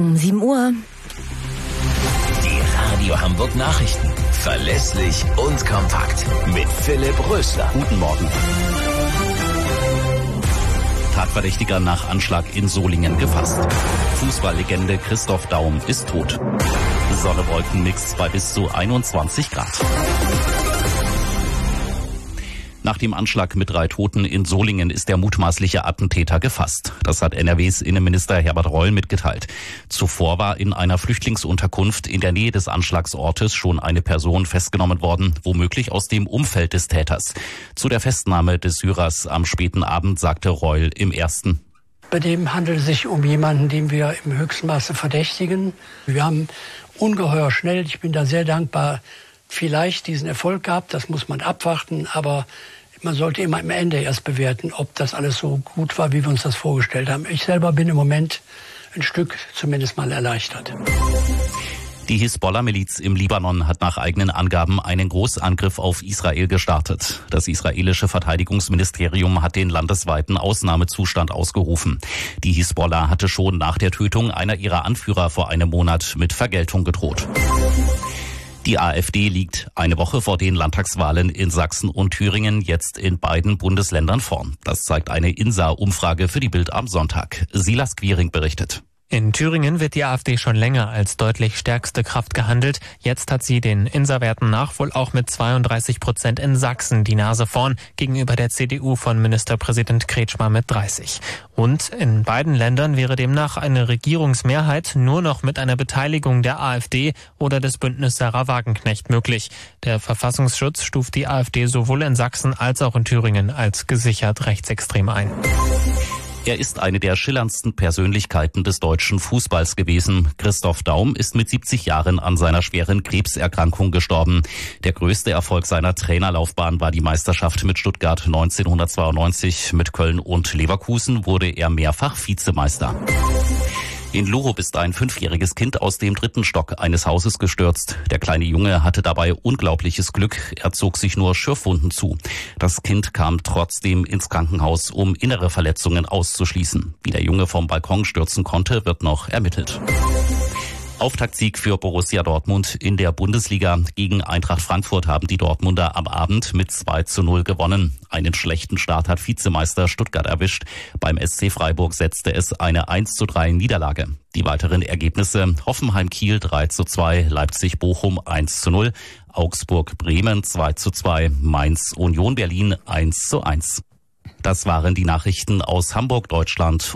7 Uhr. Die Radio Hamburg Nachrichten. Verlässlich und kompakt. Mit Philipp Rösler. Guten Morgen. Tatverdächtiger nach Anschlag in Solingen gefasst. Fußballlegende Christoph Daum ist tot. Sonne-Wolken-Mix bei bis zu 21 Grad. Nach dem Anschlag mit 3 Toten in Solingen ist der mutmaßliche Attentäter gefasst. Das hat NRWs Innenminister Herbert Reul mitgeteilt. Zuvor war in einer Flüchtlingsunterkunft in der Nähe des Anschlagsortes schon eine Person festgenommen worden, womöglich aus dem Umfeld des Täters. Zu der Festnahme des Syrers am späten Abend sagte Reul im Ersten: Bei dem handelt es sich um jemanden, den wir im höchsten Maße verdächtigen. Wir haben ungeheuer schnell, ich bin da sehr dankbar, vielleicht diesen Erfolg gehabt. Das muss man abwarten, aber man sollte immer am Ende erst bewerten, ob das alles so gut war, wie wir uns das vorgestellt haben. Ich selber bin im Moment ein Stück zumindest mal erleichtert. Die Hisbollah-Miliz im Libanon hat nach eigenen Angaben einen Großangriff auf Israel gestartet. Das israelische Verteidigungsministerium hat den landesweiten Ausnahmezustand ausgerufen. Die Hisbollah hatte schon nach der Tötung einer ihrer Anführer vor einem Monat mit Vergeltung gedroht. Die AfD liegt eine Woche vor den Landtagswahlen in Sachsen und Thüringen jetzt in beiden Bundesländern vorn. Das zeigt eine INSA-Umfrage für die Bild am Sonntag. Silas Quiring berichtet. In Thüringen wird die AfD schon länger als deutlich stärkste Kraft gehandelt. Jetzt hat sie den INSA-Werten nach wohl auch mit 32% in Sachsen die Nase vorn gegenüber der CDU von Ministerpräsident Kretschmer mit 30. Und in beiden Ländern wäre demnach eine Regierungsmehrheit nur noch mit einer Beteiligung der AfD oder des Bündnis Sarah Wagenknecht möglich. Der Verfassungsschutz stuft die AfD sowohl in Sachsen als auch in Thüringen als gesichert rechtsextrem ein. Er ist eine der schillerndsten Persönlichkeiten des deutschen Fußballs gewesen. Christoph Daum ist mit 70 Jahren an seiner schweren Krebserkrankung gestorben. Der größte Erfolg seiner Trainerlaufbahn war die Meisterschaft mit Stuttgart 1992. Mit Köln und Leverkusen wurde er mehrfach Vizemeister. In Lurup ist ein 5-jähriges Kind aus dem 3. Stock eines Hauses gestürzt. Der kleine Junge hatte dabei unglaubliches Glück. Er zog sich nur Schürfwunden zu. Das Kind kam trotzdem ins Krankenhaus, um innere Verletzungen auszuschließen. Wie der Junge vom Balkon stürzen konnte, wird noch ermittelt. Auftaktsieg für Borussia Dortmund in der Bundesliga. Gegen Eintracht Frankfurt haben die Dortmunder am Abend mit 2:0 gewonnen. Einen schlechten Start hat Vizemeister Stuttgart erwischt. Beim SC Freiburg setzte es eine 1:3 Niederlage. Die weiteren Ergebnisse: Hoffenheim-Kiel 3:2, Leipzig-Bochum 1:0, Augsburg-Bremen 2:2, Mainz-Union Berlin 1:1. Das waren die Nachrichten aus Hamburg, Deutschland